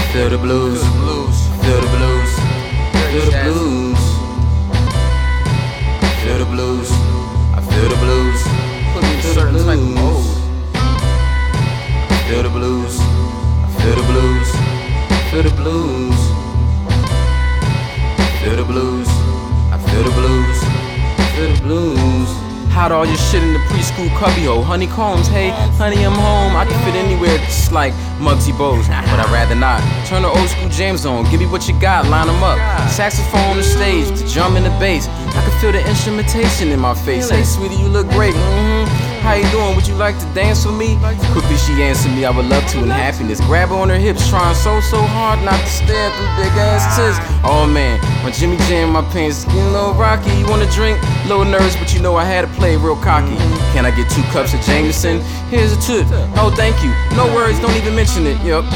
feel the blues, feel the blues, feel the blues, feel the blues, I feel the blues, Put me in a certain type of mode. feel the blues, I feel the blues, feel the blues, feel the blues, I feel the blues, feel the blues. Hide all your shit in the preschool cubbyhole. Honeycombs, hey, honey, I'm home. I can fit anywhere just like Muggsy Bogues, but I'd rather not. Turn the old school jams on, give me what you got, line them up. Saxophone on the stage, the drum and the bass. I can feel the instrumentation in my face. Hey, sweetie, you look great. How you doing? Would you like to dance with me? Quickly she answered me, I would love to in happiness. Grab her on her hips, trying so hard not to stare at them big ass tits. Oh man, when Jimmy jammed my pants, you know, Rocky, you wanna drink? Little nervous, but you know I had to play real cocky. Can I get 2 cups of Jameson? Here's a tip. Oh, thank you. No worries, don't even mention it. Yup,